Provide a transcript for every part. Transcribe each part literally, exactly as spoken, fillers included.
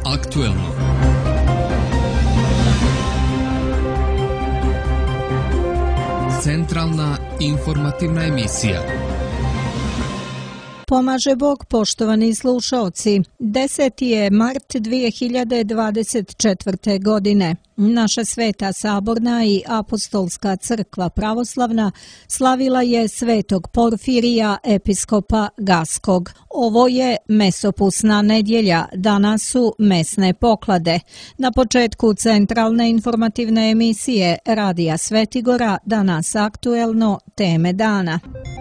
aktuelno. Centralna informativna emisija. Pomaže Bog, poštovani slušaoci. deseti je mart dvije hiljade dvadeset četvrte. godine. Naša Sveta Saborna i Apostolska crkva pravoslavna slavila je Svetog Porfirija, episkopa Gaskog. Ovo je mesopusna nedjelja, danas su mesne poklade. Na početku centralne informativne emisije Radija Svetigora, danas aktuelno, teme dana.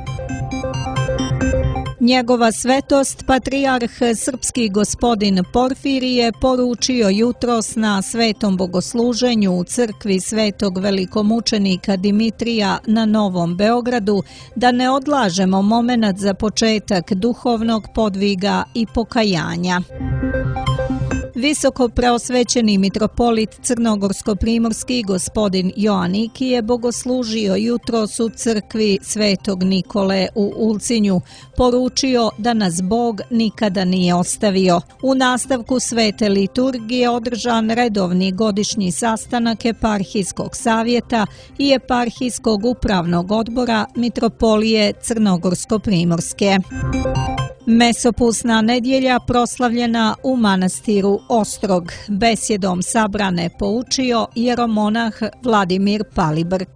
Njegova svetost, patrijarh srpski gospodin Porfirije, poručio jutros na svetom bogosluženju u crkvi Svetog velikomučenika Dimitrija na Novom Beogradu da ne odlažemo momenat za početak duhovnog podviga i pokajanja. Visoko preosvećeni mitropolit crnogorsko-primorski gospodin Joaniki je bogoslužio jutros u crkvi Svetog Nikole u Ulcinju, poručio da nas Bog nikada nije ostavio. U nastavku svete liturgije održan redovni godišnji sastanak Eparhijskog savjeta i Eparhijskog upravnog odbora mitropolije crnogorsko-primorske. Mesopusna nedjelja proslavljena u manastiru Ostrog. Besjedom sabrane poučio jeromonah Vladimir Palibrk.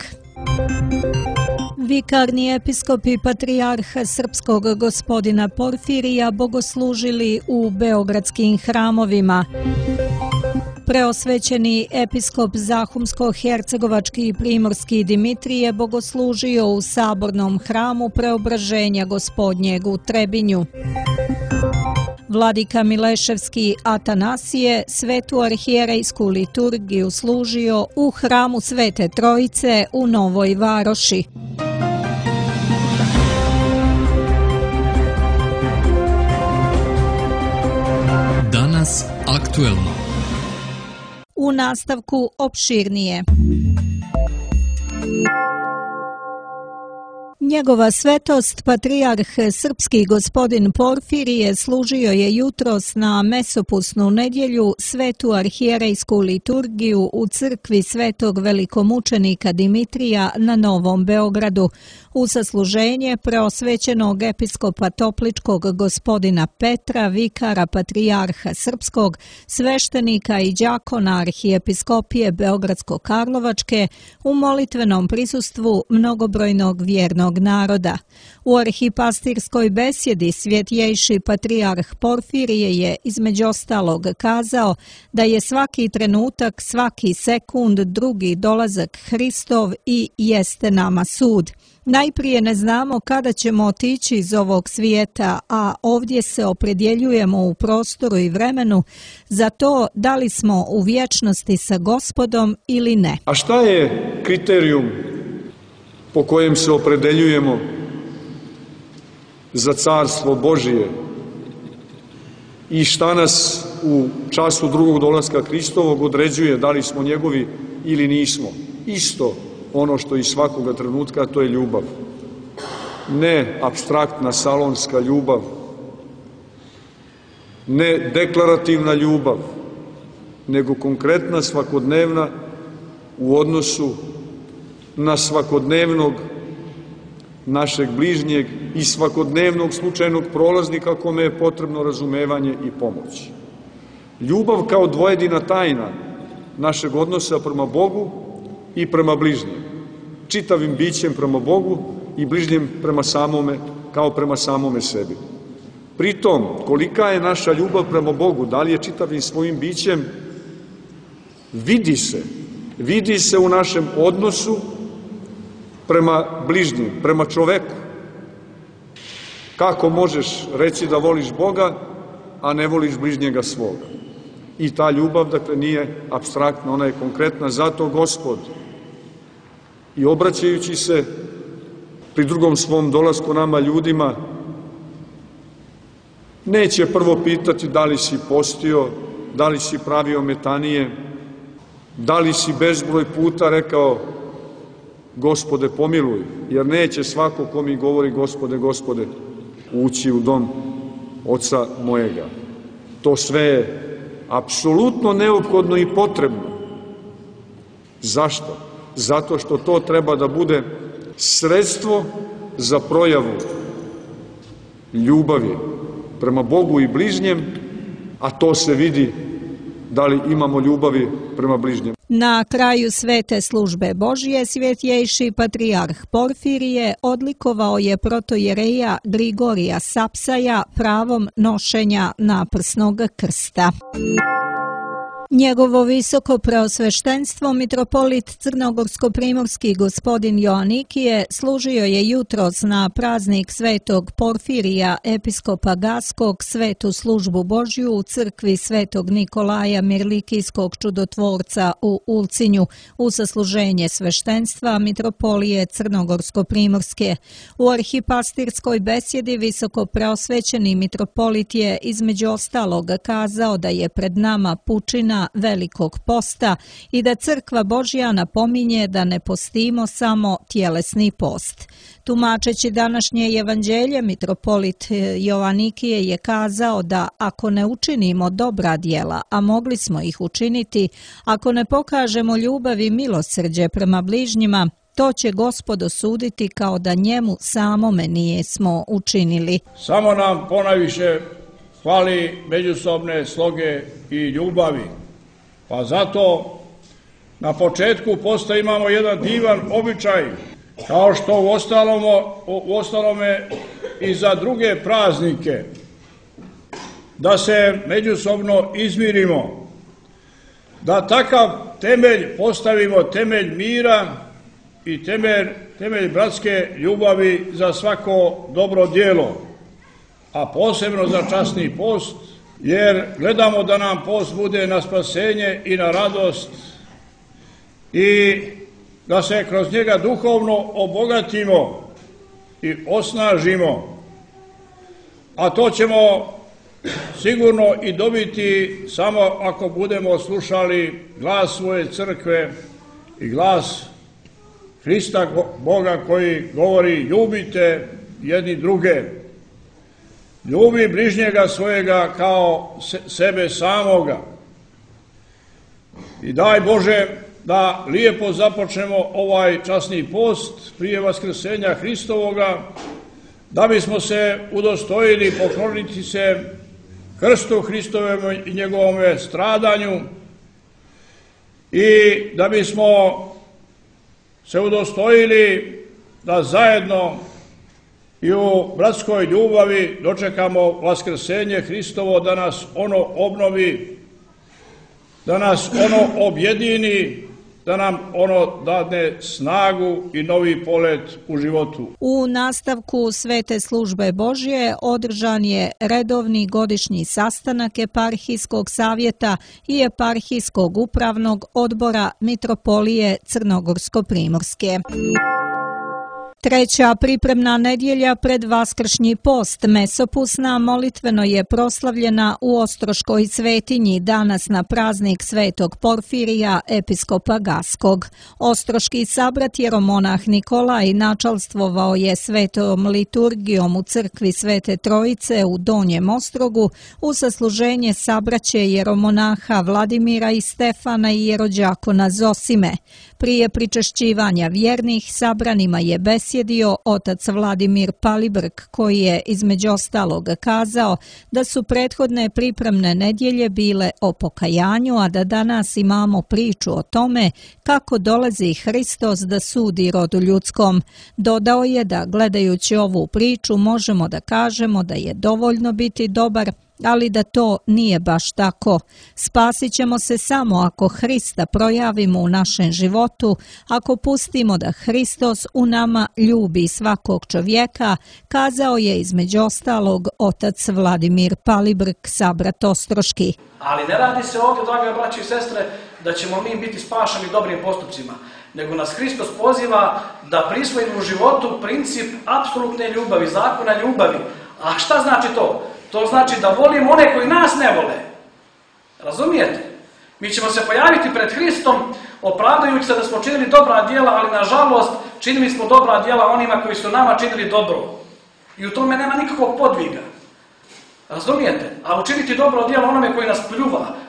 Vikarni episkop i patrijarh srpskog gospodina Porfirija bogoslužili u beogradskim hramovima. Preosvećeni episkop Zahumsko-hercegovački i primorski Dimitrije bogoslužio u sabornom hramu Preobraženja Gospodnjeg u Trebinju. Vladika Mileševski Atanasije svetu arhijerejsku liturgiju služio u hramu Svete Trojice u Novoj Varoši. Danas aktuelno. U nastavku opširnije. Njegova svetost, patrijarh srpski gospodin Porfirije, služio je jutros na mesopusnu nedjelju svetu arhijerejsku liturgiju u crkvi Svetog velikomučenika Dimitrija na Novom Beogradu. U sasluženje preosvećenog episkopa Topličkog gospodina Petra, vikara patrijarha srpskog, sveštenika i đakona arhijepiskopije Beogradsko-Karlovačke u molitvenom prisustvu mnogobrojnog vjernog naroda. U arhipastirskoj besjedi svjetjejši patrijarh Porfirije je između ostalog kazao da je svaki trenutak, svaki sekund drugi dolazak Hristov i jeste nama sud. Najprije ne znamo kada ćemo otići iz ovog svijeta, a ovdje se opredjeljujemo u prostoru i vremenu za to da li smo u vječnosti sa Gospodom ili ne. A šta je kriterijum po kojem se opredjeljujemo za carstvo Božije i šta nas u času drugog dolaska Hristovog određuje da li smo njegovi ili nismo? Isto ono što i svakoga trenutka, to je ljubav. Ne apstraktna salonska ljubav, ne deklarativna ljubav, nego konkretna, svakodnevna u odnosu na svakodnevnog našeg bližnjeg i svakodnevnog slučajnog prolaznika kome je potrebno razumevanje i pomoć. Ljubav kao dvojedina tajna našeg odnosa prema Bogu i prema bližnjem, čitavim bićem prema Bogu i bližnjem prema samome, kao prema samome sebi. Pritom, kolika je naša ljubav prema Bogu, da li je čitavim svojim bićem, vidi se, vidi se u našem odnosu prema bližnjem, prema čoveku. Kako možeš reći da voliš Boga, a ne voliš bližnjega svoga? I ta ljubav, dakle, nije apstraktna, ona je konkretna. Zato Gospod, i obraćajući se pri drugom svom dolasku nama ljudima, neće prvo pitati da li si postio, da li si pravio metanije, da li si bezbroj puta rekao Gospode pomiluj, jer neće svako ko mi govori Gospode, Gospode, ući u dom Oca mojega. To sve je apsolutno neophodno i potrebno. Zašto? Zato što to treba da bude sredstvo za projavu ljubavi prema Bogu i bližnjem, a to se vidi da li imamo ljubavi prema bližnjem. Na kraju svete službe Božje svjetjejši patrijarh Porfirije odlikovao je protojereja Grigorija Sapsaja pravom nošenja naprsnog krsta. Njegovo visoko preosveštenstvo mitropolit crnogorsko-primorski gospodin Joanikije služio je jutros na praznik svetog Porfirija episkopa Gaskog svetu službu Božju u crkvi svetog Nikolaja Mirlikijskog čudotvorca u Ulcinju u sasluženje sveštenstva mitropolije crnogorsko-primorske. U arhipastirskoj besjedi visoko preosvećeni mitropolit je između ostalog kazao da je pred nama pučina Velikog posta i da crkva Božja napominje da ne postimo samo tjelesni post. Tumačeći današnje evanđelje, mitropolit Joanikije je kazao da ako ne učinimo dobra djela, a mogli smo ih učiniti, ako ne pokažemo ljubav i milosrđe prema bližnjima, to će Gospod osuditi kao da njemu samome nijesmo učinili. Samo nam ponajviše fali međusobne sloge i ljubavi. Pa zato na početku posta imamo jedan divan običaj, kao što u ostalome, u ostalome i za druge praznike, da se međusobno izmirimo, da takav temelj postavimo, temelj mira i temelj, temelj bratske ljubavi za svako dobro djelo, a posebno za časni post, jer gledamo da nam post bude na spasenje i na radost i da se kroz njega duhovno obogatimo i osnažimo, a to ćemo sigurno i dobiti samo ako budemo slušali glas svoje crkve i glas Hrista Boga koji govori ljubite jedni druge. Ljubi bližnjega svojega kao sebe samoga. I daj Bože da lijepo započnemo ovaj časni post prije vaskrsenja Hristovoga, da bismo se udostojili pokloniti se krstu Hristovom i njegovome stradanju i da bismo se udostojili da zajedno i u bratskoj ljubavi dočekamo vaskrsenje Hristovo, da nas ono obnovi, da nas ono objedini, da nam ono dadne snagu i novi polet u životu. U nastavku svete službe Božje održan je redovni godišnji sastanak Eparhijskog savjeta i Eparhijskog upravnog odbora mitropolije Crnogorsko-primorske. Treća pripremna nedjelja pred vaskršnji post mesopusna molitveno je proslavljena u Ostroškoj svetinji danas na praznik svetog Porfirija episkopa Gaskog. Ostroški sabrat jeromonah Nikolaj načalstvovao je svetom liturgijom u crkvi Svete Trojice u Donjem Ostrogu u sasluženje sabraće jeromonaha Vladimira i Stefana i jerođakona Zosime. Prije pričešćivanja vjernih sabranima je besjedio otac Vladimir Palibrk, koji je između ostalog kazao da su prethodne pripremne nedjelje bile o pokajanju, a da danas imamo priču o tome kako dolazi Hristos da sudi rodu ljudskom. Dodao je da gledajući ovu priču možemo da kažemo da je dovoljno biti dobar, ali da to nije baš tako. Spasit ćemo se samo ako Hrista projavimo u našem životu, ako pustimo da Hristos u nama ljubi svakog čovjeka, kazao je između ostalog otac Vladimir Palibrk, sabrat Ostroški. Ali ne radi se ovdje, drage braće i sestre, da ćemo mi biti spašeni dobrim postupcima, nego nas Hristos poziva da prisvojimo u životu princip apsolutne ljubavi, zakona ljubavi. A šta znači to? To znači da volimo one koji nas ne vole. Razumijete? Mi ćemo se pojaviti pred Hristom opravdajući se da smo činili dobra djela, ali nažalost činili smo dobra djela onima koji su nama činili dobro. I u tome nema nikakvog podviga. Razumijete? A učiniti dobro djelo onome koji nas pljuva,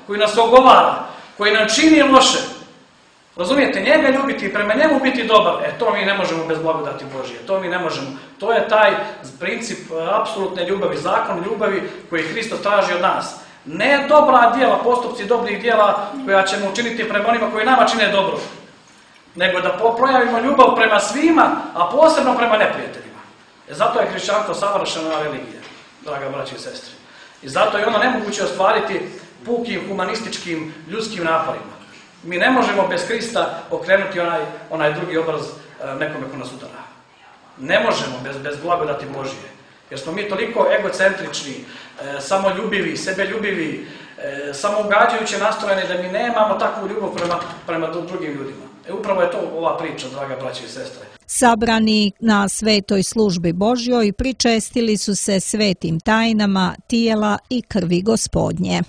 koji nas ogovara, koji nam čini loše. Razumijete, njega ljubiti i prema njemu biti dobar, e to mi ne možemo bez blagodati Božije, to mi ne možemo. To je taj princip apsolutne ljubavi, zakon ljubavi koji Hristos traži od nas. Ne dobra djela, postupci dobrih djela koja ćemo učiniti prema onima koji nama čine dobro, nego da projavimo ljubav prema svima, a posebno prema neprijateljima. E zato je hrišćanstvo savršena religija, draga braći i sestre. I zato je ono nemoguće ostvariti pukim, humanističkim, ljudskim naporima. Mi ne možemo bez Krista okrenuti onaj, onaj drugi obraz nekome ko nas udara. Ne možemo bez, bez blagodati Božije. Jer smo mi toliko egocentrični, e, samoljubivi, sebeljubivi, e, samougađajuće nastrojeni da mi nemamo takvu ljubav prema, prema drugim ljudima. E, upravo je to ova priča, draga braće i sestre. Sabrani na svetoj službi Božjoj pričestili su se svetim tajnama tijela i krvi Gospodnje.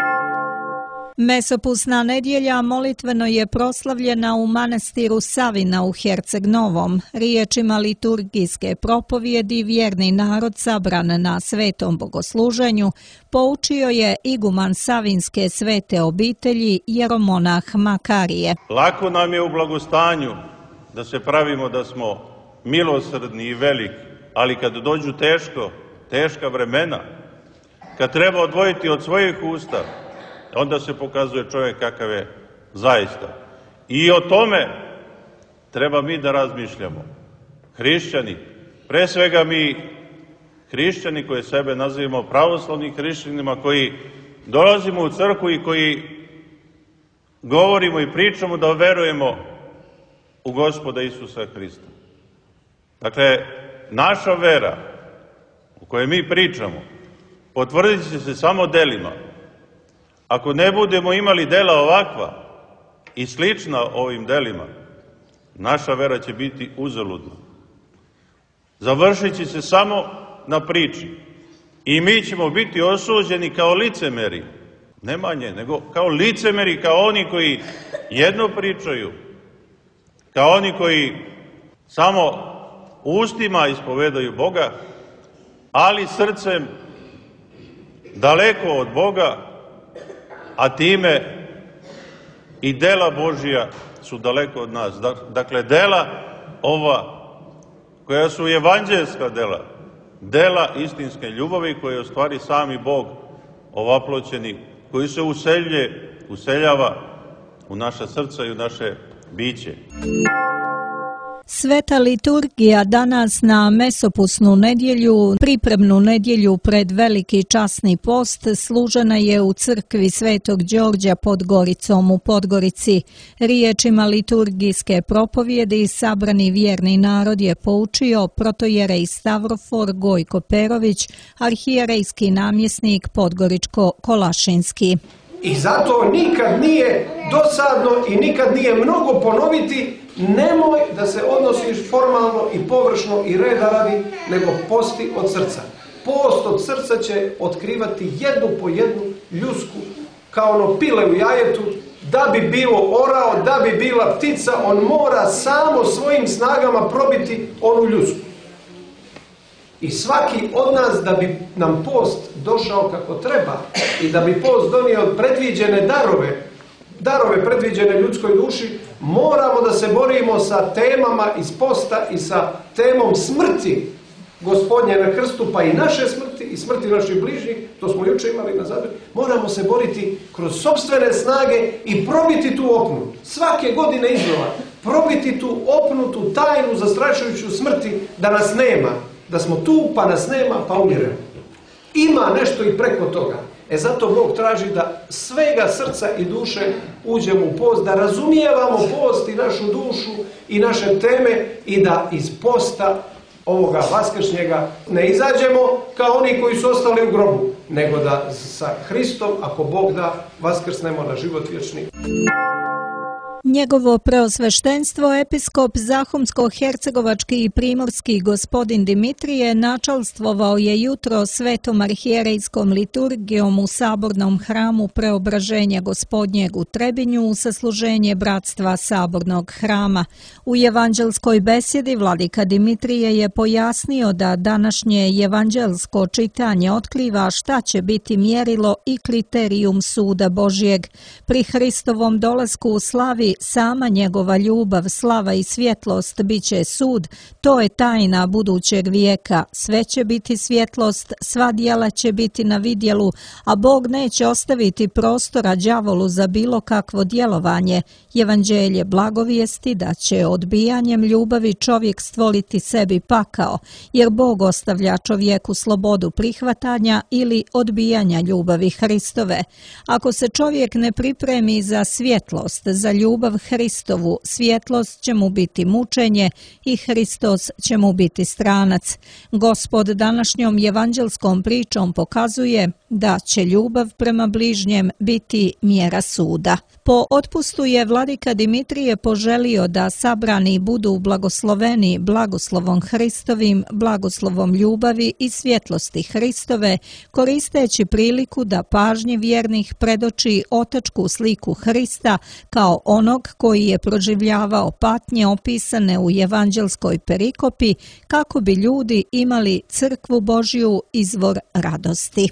Mesopusna nedjelja molitveno je proslavljena u manastiru Savina u Herceg Novom. Riječima liturgijske propovjedi vjerni narod sabran na svetom bogosluženju poučio je iguman Savinske svete obitelji jeromonah Makarije. Lako nam je u blagostanju da se pravimo da smo milosrdni i veliki, ali kad dođu teško, teška vremena, kad treba odvojiti od svojih usta, onda se pokazuje čovjek kakav je zaista. I o tome treba mi da razmišljamo. Hrišćani, pre svega mi hrišćani koji sebe nazivamo pravoslavnim hrišćanima, koji dolazimo u crkvu i koji govorimo i pričamo da verujemo u Gospoda Isusa Hrista. Dakle, naša vera u kojoj mi pričamo potvrdit će se samo delima. Ako ne budemo imali dela ovakva i slična ovim delima, naša vera će biti uzaludna. Završit će se samo na priči i mi ćemo biti osuđeni kao licemeri, ne manje, nego kao licemeri, kao oni koji jedno pričaju, kao oni koji samo ustima ispovedaju Boga, ali srcem daleko od Boga, a time i dela Božija su daleko od nas. Dakle, dela ova koja su evanđelska dela, dela istinske ljubavi koje je u stvari sami Bog ovaploćeni, koji se useljuje, useljava u naša srca i u naše biće. Sveta liturgija danas na mesopusnu nedjelju, pripremnu nedjelju pred veliki časni post, služena je u crkvi Svetog Đorđa pod Goricom u Podgorici. Riječima liturgijske propovjedi sabrani vjerni narod je poučio protojerej Stavrofor Gojko Perović, arhijerejski namjesnik Podgoričko-Kolašinski. I zato nikad nije dosadno i nikad nije mnogo ponoviti, nemoj da se odnosiš formalno i površno i reda radi, nego posti od srca. Post od srca će otkrivati jednu po jednu ljusku, kao ono pile u jajetu, da bi bilo orao, da bi bila ptica, on mora samo svojim snagama probiti onu ljusku. I svaki od nas, da bi nam post došao kako treba i da bi post donio predviđene darove, darove predviđene ljudskoj duši, moramo da se borimo sa temama iz posta i sa temom smrti Gospodnje na krstu, pa i naše smrti i smrti naših bližnjih, to smo juče imali na zadnju. Moramo se boriti kroz sopstvene snage i probiti tu opnu. Svake godine iznova probiti tu opnu, tu tajnu zastrašujuću smrti da nas nema. Da smo tu, pa nas nema, pa umiremo. Ima nešto i preko toga. E zato Bog traži da svega srca i duše uđemo u post, da razumijevamo post i našu dušu i naše teme i da iz posta ovoga vaskršnjega ne izađemo kao oni koji su ostali u grobu, nego da sa Hristom, ako Bog da, vaskrsnemo na život vječni. Njegovo preosveštenstvo episkop Zahumsko-hercegovački i primorski gospodin Dimitrije načalstvovao je jutro svetom arhijerejskom liturgijom u sabornom hramu Preobraženja Gospodnjeg u Trebinju u sasluženje bratstva sabornog hrama. U evanđelskoj besjedi vladika Dimitrije je pojasnio da današnje evanđelsko čitanje otkriva šta će biti mjerilo i kriterijum suda Božjeg. Pri Hristovom dolasku u slavi sama njegova ljubav, slava i svjetlost bit će sud, to je tajna budućeg vijeka. Sve će biti svjetlost, sva djela će biti na vidjelu, a Bog neće ostaviti prostora đavolu za bilo kakvo djelovanje. Evanđelje blagovijesti da će odbijanjem ljubavi čovjek stvoriti sebi pakao, jer Bog ostavlja čovjeku slobodu prihvatanja ili odbijanja ljubavi Hristove. Ako se čovjek ne pripremi za svjetlost, za ljubav Hristovu, svjetlost će mu biti mučenje i Hristos će mu biti stranac. Gospod današnjom evanđelskom pričom pokazuje da će ljubav prema bližnjem biti mjera suda. Po otpustu je vladika Dimitrije poželio da sabrani budu blagosloveni blagoslovom Hristovim, blagoslovom ljubavi i svjetlosti Hristove, koristeći priliku da pažnji vjernih predoči otačku sliku Hrista kao onog koji je proživljavao patnje opisane u evanđelskoj perikopi kako bi ljudi imali crkvu Božju, izvor radosti.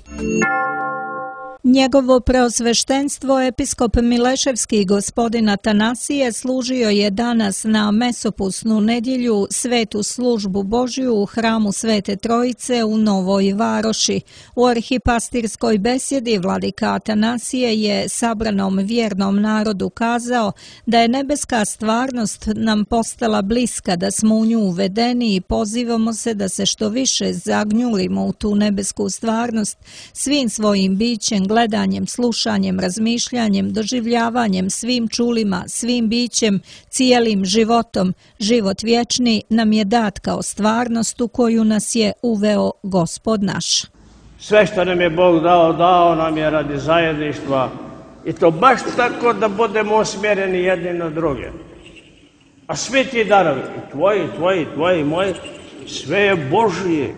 Njegovo preosveštenstvo episkop Mileševski gospodin Atanasije služio je danas na mesopusnu nedjelju svetu službu Božju u hramu Svete Trojice u Novoj Varoši. U arhipastirskoj besjedi vladika Atanasije je sabranom vjernom narodu kazao da je nebeska stvarnost nam postala bliska, da smo u nju uvedeni i pozivamo se da se što više zagnjurimo u tu nebesku stvarnost svim svojim bićem, gledanjem, slušanjem, razmišljanjem, doživljavanjem, svim čulima, svim bićem, cijelim životom. Život vječni nam je dat kao stvarnost u koju nas je uveo Gospod naš. Sve što nam je Bog dao, dao nam je radi zajedništva i to baš tako da budemo usmjereni jedni na druge. A svi ti darovi, i tvoji, tvoji, tvoji, moji, sve je Božije.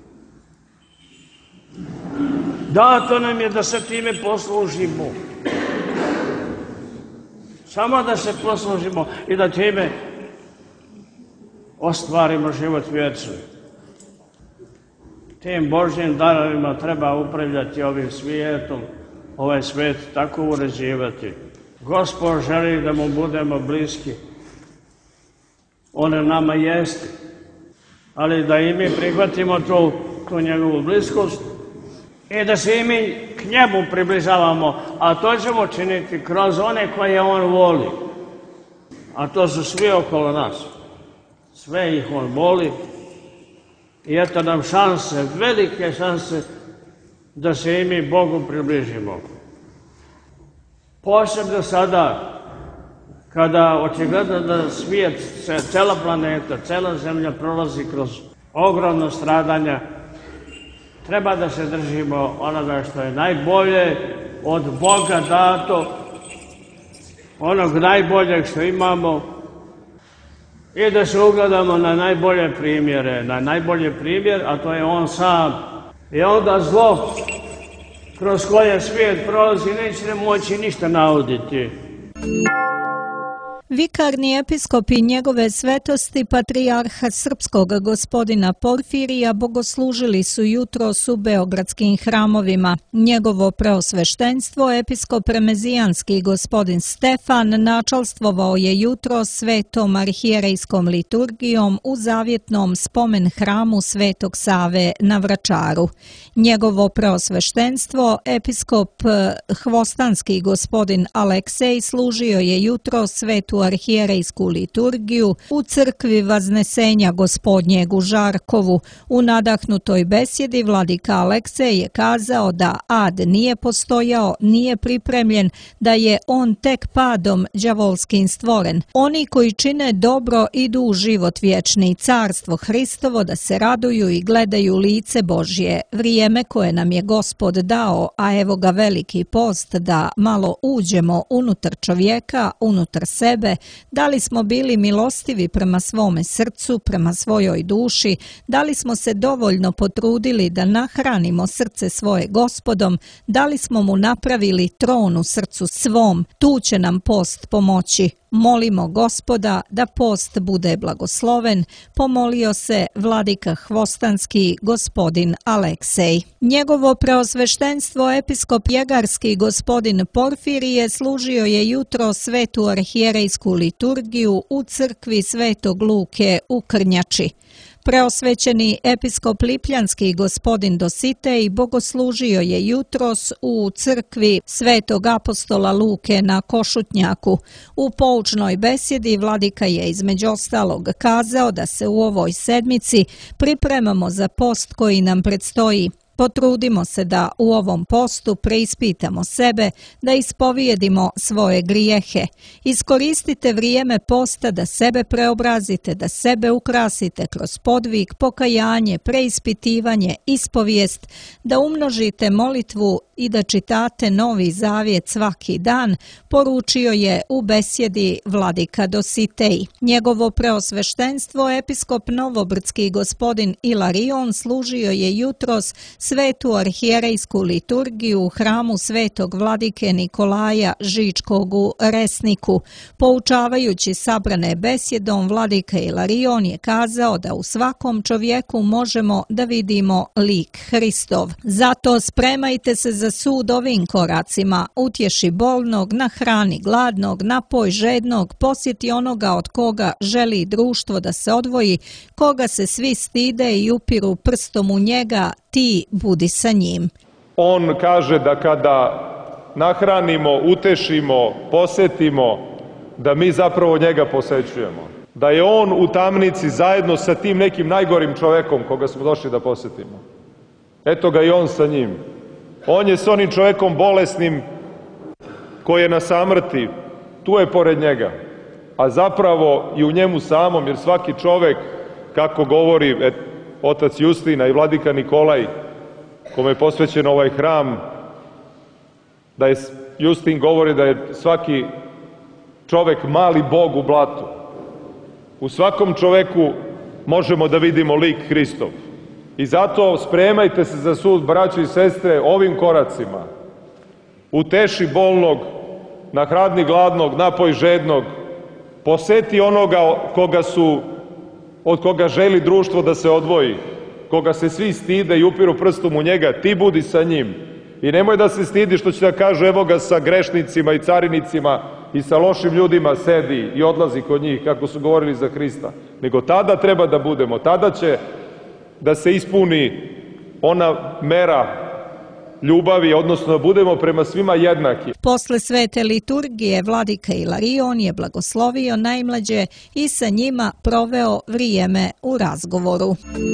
Dato nam je da se time poslužimo. Samo da se poslužimo i da time ostvarimo život vječni. Tim Božjim darovima treba upravljati ovim svijetom, ovaj svijet tako uređivati. Gospod želi da mu budemo bliski. On nama jeste. Ali da i mi prihvatimo tu, tu njegovu bliskost, i da se i mi k njemu približavamo, a to ćemo činiti kroz one koje on voli. A to su svi okolo nas. Sve ih on voli. I eto nam šanse, velike šanse, da se i mi Bogu približimo. Posebno sada, kada očigledno da svijet, cela planeta, cela zemlja prolazi kroz ogromno stradanja, treba da se držimo onoga što je najbolje od Boga dato, onog najboljeg što imamo i da se ugledamo na najbolje primjere, na najbolji primjer, a to je on sam. I onda zlo kroz koje svijet prolazi neće moći ništa nauditi. Vikarni episkop i njegove svetosti patrijarha srpskog gospodina Porfirija bogoslužili su jutros u beogradskim hramovima. Njegovo preosveštenstvo episkop remezijanski gospodin Stefan načalstvovao je jutro svetom arhijerejskom liturgijom u zavjetnom spomen hramu Svetog Save na Vračaru. Njegovo preosveštenstvo episkop hvostanski gospodin Aleksej služio je jutro svetu svetu arhijerejsku liturgiju u crkvi Vaznesenja Gospodnjeg u Žarkovu. U nadahnutoj besjedi vladika Aleksej je kazao da ad nije postojao, nije pripremljen, da je on tek padom đavolskim stvoren. Oni koji čine dobro idu u život vječni, carstvo Hristovo, da se raduju i gledaju lice Božje. Vrijeme koje nam je Gospod dao, a evo ga veliki post, da malo uđemo unutar čovjeka, unutar sebe, da li smo bili milostivi prema svome srcu, prema svojoj duši, da li smo se dovoljno potrudili da nahranimo srce svoje Gospodom, da li smo mu napravili tron u srcu svom. Tu će nam post pomoći. Molimo Gospoda da post bude blagosloven, pomolio se vladika Hvostanski gospodin Aleksej. Njegovo preosveštenstvo episkop Jegarski gospodin Porfirije služio je jutro svetu arhijerejsku liturgiju u crkvi Svetog Luke u Krnjači. Preosvećeni episkop Lipljanski gospodin Dositej bogoslužio je jutros u crkvi Svetog apostola Luke na Košutnjaku. U poučnoj besjedi vladika je između ostalog kazao da se u ovoj sedmici pripremamo za post koji nam predstoji. Potrudimo se da u ovom postu preispitamo sebe, da ispovijedimo svoje grijehe. Iskoristite vrijeme posta da sebe preobrazite, da sebe ukrasite kroz podvig, pokajanje, preispitivanje, ispovijest, da umnožite molitvu i da čitate Novi Zavjet svaki dan, poručio je u besjedi vladika Dositej. Njegovo preosveštenstvo episkop Novobrdski gospodin Ilarion služio je jutros svetu arhijerejsku liturgiju u hramu svetog vladike Nikolaja Žičkog u Resniku. Poučavajući sabrane besjedom, vladika Ilarion je kazao da u svakom čovjeku možemo da vidimo lik Hristov. Zato spremajte se za sud ovim koracima. Utješi bolnog, nahrani gladnog, napoj žednog, posjeti onoga od koga želi društvo da se odvoji, koga se svi stide i upiru prstom u njega, ti budi sa njim. On kaže da kada nahranimo, utešimo, posjetimo, da mi zapravo njega posećujemo. Da je on u tamnici zajedno sa tim nekim najgorim čovekom koga smo došli da posjetimo. Eto ga i on sa njim. On je s onim čovjekom bolesnim koji je na samrti, tu je pored njega. A zapravo i u njemu samom, jer svaki čovjek, kako govori et, otac Justina i vladika Nikolaj, kome je posvećen ovaj hram, da je Justin govori da je svaki čovjek mali Bog u blatu. U svakom čovjeku možemo da vidimo lik Hristov. I zato spremajte se za sud, braćo i sestre, ovim koracima. Uteši bolnog, nahrani gladnog, napoj žednog, poseti onoga koga su, od koga želi društvo da se odvoji, koga se svi stide i upiru prstom u njega, ti budi sa njim. I nemoj da se stidi što će da kažu evo ga sa grešnicima i carinicima i sa lošim ljudima sedi i odlazi kod njih, kako su govorili za Hrista. Nego tada treba da budemo, tada će da se ispuni ona mera ljubavi, odnosno da budemo prema svima jednaki. Posle svete liturgije vladika Ilarion je blagoslovio najmlađe i sa njima proveo vrijeme u razgovoru.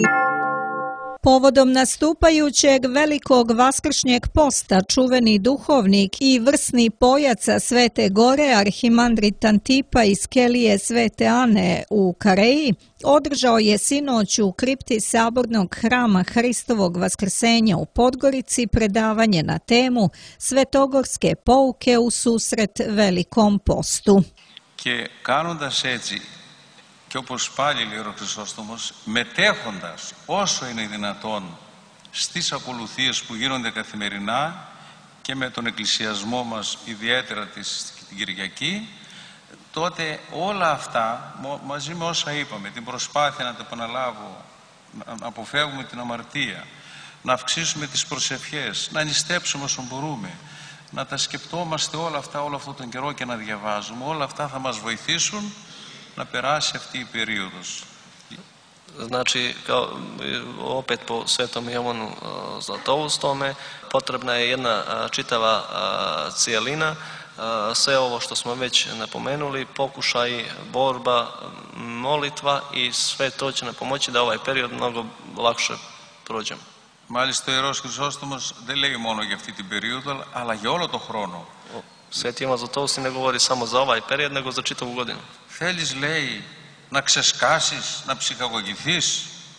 Povodom nastupajućeg velikog vaskršnjeg posta čuveni duhovnik i vrsni pojaca Svete Gore arhimandrit Antipa iz kelije Svete Ane u Kareji održao je sinoć u kripti sabornog hrama Hristovog vaskrsenja u Podgorici predavanje na temu Svetogorske pouke u susret velikom postu. Και κάνοντας έτσι, και όπως πάλι λέει ο Χρυσόστομος, μετέχοντας όσο είναι δυνατόν στις ακολουθίες που γίνονται καθημερινά και με τον εκκλησιασμό μας ιδιαίτερα την Κυριακή, τότε όλα αυτά μαζί με όσα είπαμε, την προσπάθεια να τα επαναλάβω, να αποφεύγουμε την αμαρτία, να αυξήσουμε τις προσευχές, να νηστέψουμε όσο μπορούμε, να τα σκεπτόμαστε όλα αυτά όλο αυτόν τον καιρό και να διαβάζουμε, όλα αυτά θα μας βοηθήσουν να περάσει αυτή η περίοδος. Znači, kao, opet po Svetom Jovanu Zlatoustome, potrebna je jedna čitava cijelina sve ovo što smo već napomenuli, pokušaj, borba, molitva i sve to će nam pomoći da ovaj period mnogo lakše prođemo. Μάλιστα ο Ιερός Χρυσόστομος δεν λέει μόνο για αυτή την περίοδο, αλλά για όλο τον χρόνο. Sveti Ivan Zlatoust ne govori samo za ovaj period, nego za čitavu godinu. Θέλεις, λέει, να ξεσκάσεις, να ψυχαγωγηθείς.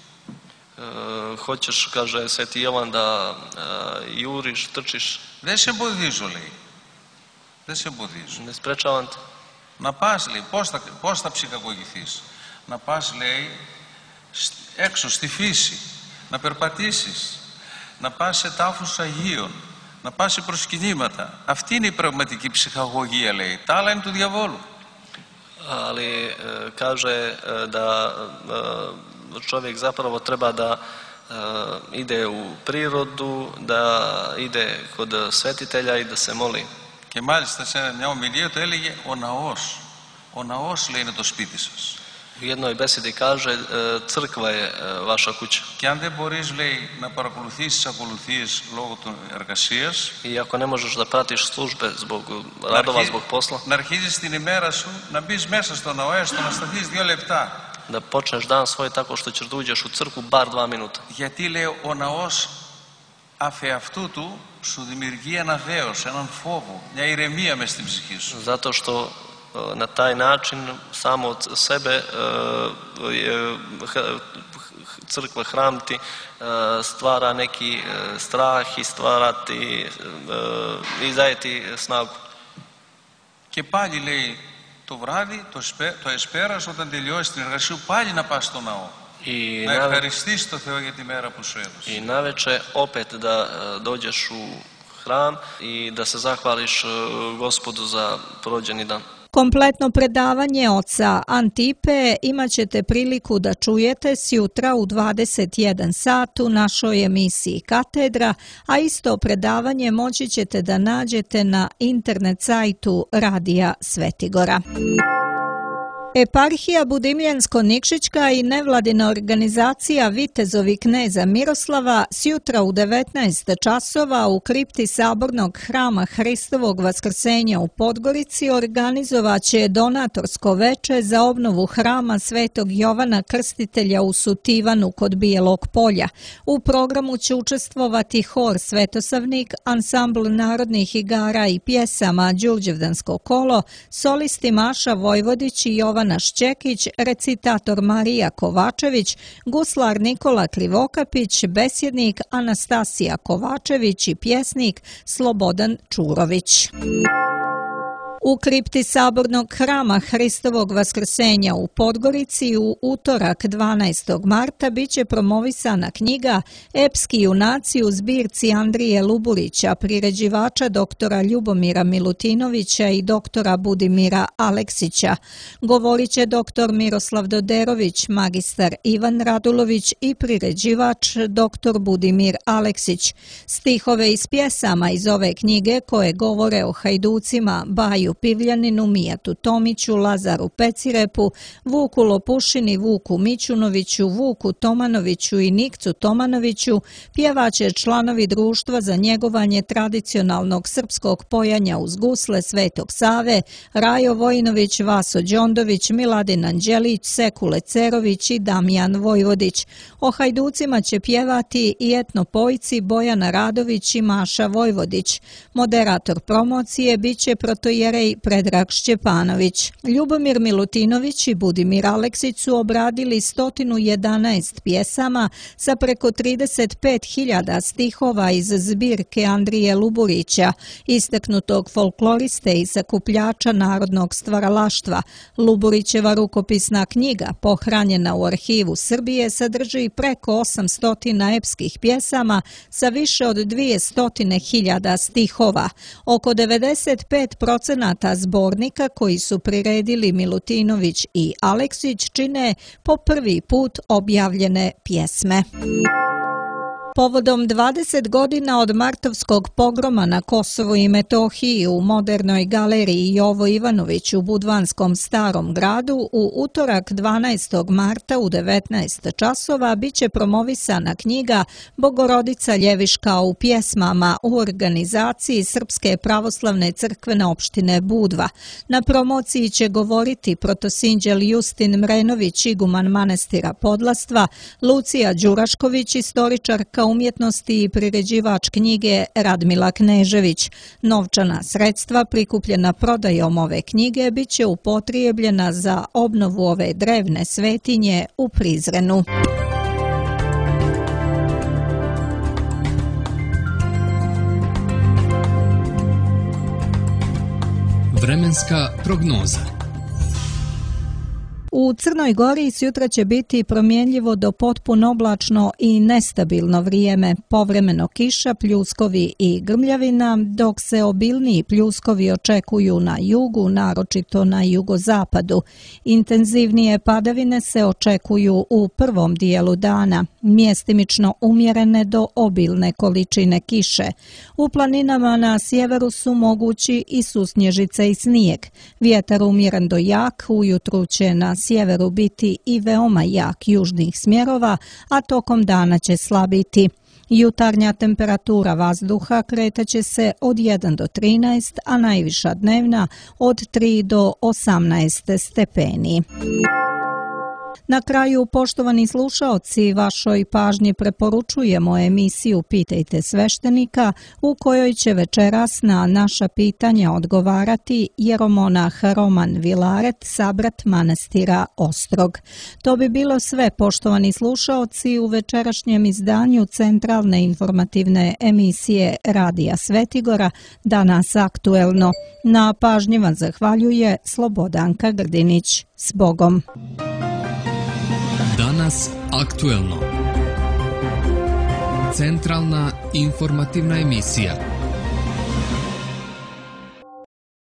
E, hoćeš, kaže Sveti Ivan, da e, juriš, trčiš. Δεν σε εμποδίζω, λέει. Δεν σε εμποδίζω. Ne sprečavam te. Να πας, λέει, πώς θα, πώς θα ψυχαγωγηθείς. Να πας, λέει, έξω στη φύση, να περπατήσεις, να πας σε τάφους Αγίων, να πας σε προσκυνήματα. Αυτή είναι η πραγματική ψυχαγωγία, λέει. Τα άλλα είναι του διαβόλου. Ali e, kaže e, da e, čovjek zapravo treba da e, ide u prirodu, da ide kod svetitelja i da se moli. Και μάλιστα σε μια ομιλία το έλεγε ο ναός. Ο ναός, λέει, είναι το σπίτι σας. U jednoj besedi kaže e, crkva je e, vaša kuća. Και αν δεν μπορείς, λέει, να παρακολουθήσεις τις ακολουθίες λόγω των εργασίας, I ako ne možeš da pratiš službe zbog radova, zbog posla, να αρχίζεις την ημέρα σου, να μπεις μέσα στο ναό, έστω να σταθείς δύο λεπτά. Da počneš dan svoj tako što ćeš da uđeš u crkvu bar dva minuta. Γιατί, λέει, ο ναός αφεαυτού του σου δημιουργεί ένα δέος, έναν φόβο, μια ηρεμία μες στην ψυχή σου. Zato što na taj način samo od sebe je crkva, hram ti stvara neki strah i stvara ti i daje ti snagu. Και πάλι, λέει, το βράδυ, το, εσπέ, το εσπέρας, όταν τελειώσει την εργασία σου, πάλι να πας στο ναό. I να ευχαριστήσεις το Θεό για τη μέρα που σου έδωσε. I naveče opet da dođeš u hram i da se zahvališ Gospodu za prođeni dan. Kompletno predavanje oca Antipe imat ćete priliku da čujete sjutra u dvadeset jedan sat u našoj emisiji Katedra, a isto predavanje moći ćete da nađete na internet sajtu Radija Svetigora. Eparhija Budimljensko-Nikšićka i nevladina organizacija Vitezovi kneza Miroslava sjutra u devetnaest časova u kripti Sabornog hrama Hristovog Vaskrsenja u Podgorici organizovaće donatorsko veče za obnovu hrama Svetog Jovana Krstitelja u Sutivanu kod Bijelog polja. U programu će učestvovati hor Svetosavnik, ansambl narodnih igara i pjesama Đurđevdansko kolo, solisti Maša Vojvodić i Jovan Šćekić, recitator Marija Kovačević, guslar Nikola Krivokapić, besjednik Anastasija Kovačević i pjesnik Slobodan Čurović. U kripti Sabornog hrama Hristovog Vaskrsenja u Podgorici u utorak dvanaestog marta biće promovisana knjiga Epski junaci u zbirci Andrije Luburića, priređivača doktora Ljubomira Milutinovića i doktora Budimira Aleksića. Govorit će doktor Miroslav Doderović, magistar Ivan Radulović i priređivač doktor Budimir Aleksić. Stihove iz pjesama iz ove knjige koje govore o hajducima, Baju Pivljaninu, Mijatu Tomiću, Lazaru Pecirepu, Vuku Lopušini, Vuku Mićunoviću, Vuku Tomanoviću i Nikcu Tomanoviću pjevaće članovi društva za njegovanje tradicionalnog srpskog pojanja uz gusle Svetog Save, Rajo Vojinović, Vaso Đondović, Miladin Anđelić, Sekule Cerović i Damjan Vojvodić. O hajducima će pjevati i etnopojci Bojana Radović i Maša Vojvodić. Moderator promocije biće protojerej Predrag Šćepanović. Ljubomir Milutinović i Budimir Aleksić su obradili sto jedanaest pjesama sa preko trideset pet hiljada stihova iz zbirke Andrije Luburića, istaknutog folkloriste i sakupljača narodnog stvaralaštva. Luburićeva rukopisna knjiga, pohranjena u arhivu Srbije, sadrži preko osamsto epskih pjesama sa više od dvjesto hiljada stihova. Oko devedeset pet procenata zbornika koji su priredili Milutinović i Aleksić čine po prvi put objavljene pjesme. Povodom dvadeset godina od martovskog pogroma na Kosovu i Metohiji u modernoj galeriji Jovo Ivanović u Budvanskom Starom gradu u utorak dvanaestog marta u devetnaest časova biće promovisana knjiga Bogorodica Ljeviška u pjesmama u organizaciji Srpske pravoslavne crkvene opštine Budva. Na promociji će govoriti protosinđel Justin Mrenović, iguman manastira Podlastva, Lucija Đurašković, istoričarka umjetnosti i priređivač knjige Radmila Knežević. Novčana sredstva prikupljena prodajom ove knjige bit će upotrijebljena za obnovu ove drevne svetinje u Prizrenu. Vremenska prognoza. U Crnoj Gori sjutra će biti promjenljivo do potpuno oblačno i nestabilno vrijeme, povremeno kiša, pljuskovi i grmljavina, dok se obilniji pljuskovi očekuju na jugu, naročito na jugozapadu. Intenzivnije padavine se očekuju u prvom dijelu dana, mjestimično umjerene do obilne količine kiše. U planinama na sjeveru su mogući i susnježice i snijeg. Vjetar umjeren do jak, ujutru će na sjeveru biti i veoma jak južnih smjerova, a tokom dana će slabiti. Jutarnja temperatura vazduha kretaće se od jedan do trinaest, a najviša dnevna od tri do osamnaest stepeni. Na kraju, poštovani slušaoci, vašoj pažnji preporučujemo emisiju Pitajte sveštenika, u kojoj će večeras na naša pitanja odgovarati jeromonah Roman Vilaret, sabrat manastira Ostrog. To bi bilo sve, poštovani slušaoci, u večerašnjem izdanju centralne informativne emisije Radija Svetigora, Danas aktuelno. Na pažnji vam zahvaljuje Slobodanka Grdinić. S Bogom! Danas aktuelno. Centralna informativna emisija.